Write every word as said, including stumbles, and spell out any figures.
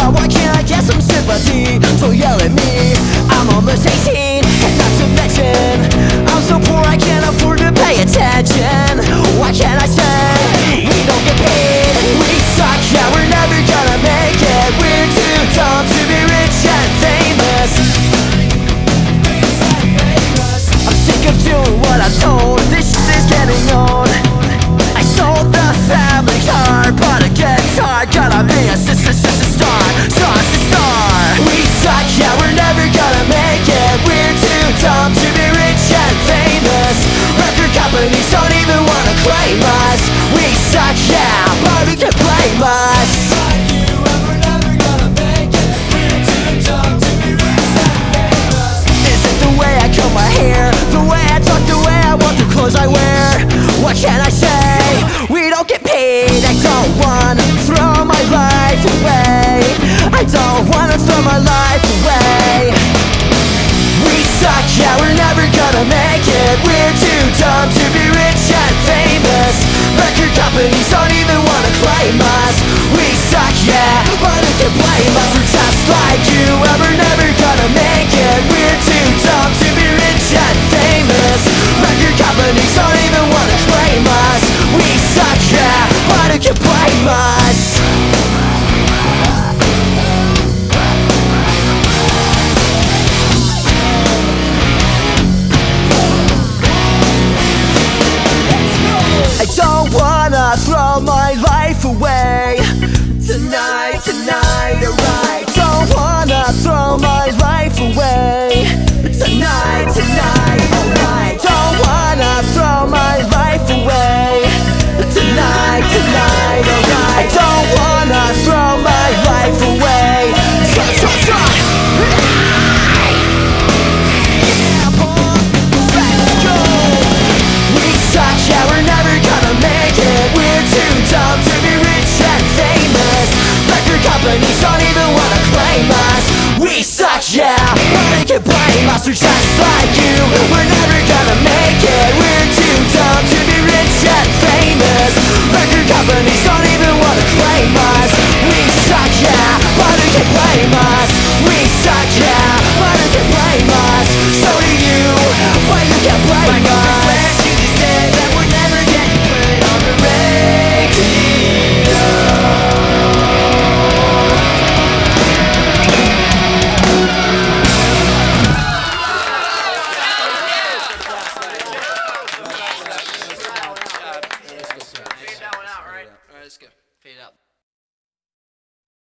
why can't I get some sympathy? So yell at me, I'm almost eighteen, and not to mention I'm so poor I can't afford to pay attention. Why can't I say we don't get paid? We suck, yeah, we're never gonna make it. We're too dumb to be rich and famous. I'm sick of doing what I'm told. This shit is getting old. I sold the family car, bought a guitar, gotta be a sister, sister star, star, star. We suck, yeah, we're never gonna make it. We're too dumb to be rich and famous. Record companies don't even wanna claim us. We suck, yeah, but who can blame us? Is it the way I comb my hair, the way I talk, the way I want the clothes I wear? What can I say? We don't get paid. I don't wanna throw my life away. I don't wanna throw my life away. We suck, yeah, we're never gonna make it. We're too dumb to be rich and famous. Record companies don't even wanna claim us. We suck, yeah, but who can blame us? We're just like you, and we're never gonna make it. We're too dumb to be rich and famous. Record companies don't even wanna claim us. We suck, yeah, but who can blame us? I don't wanna throw my life away. Tonight, tonight, alright. Don't wanna throw my life away. Tonight, tonight, alright. Don't wanna throw my life away. Tonight, tonight, alright. I don't wanna throw my life away. Yeah, boy, let's go. We suck, yeah, we're never gonna make it. We're too dumb to be rich and famous. Record companies don't even wanna claim us. We suck, yeah, but they can blame us. We're just like you, we're never gonna make it. We're too dumb to be rich and famous. Record companies don't even wanna claim us. We suck, yeah, but they can blame us. We suck, yeah, but they can blame us. So do you, but you can't blame us. That we're never getting put on the radio. Fade that one out, right? Alright, let's go. Fade out.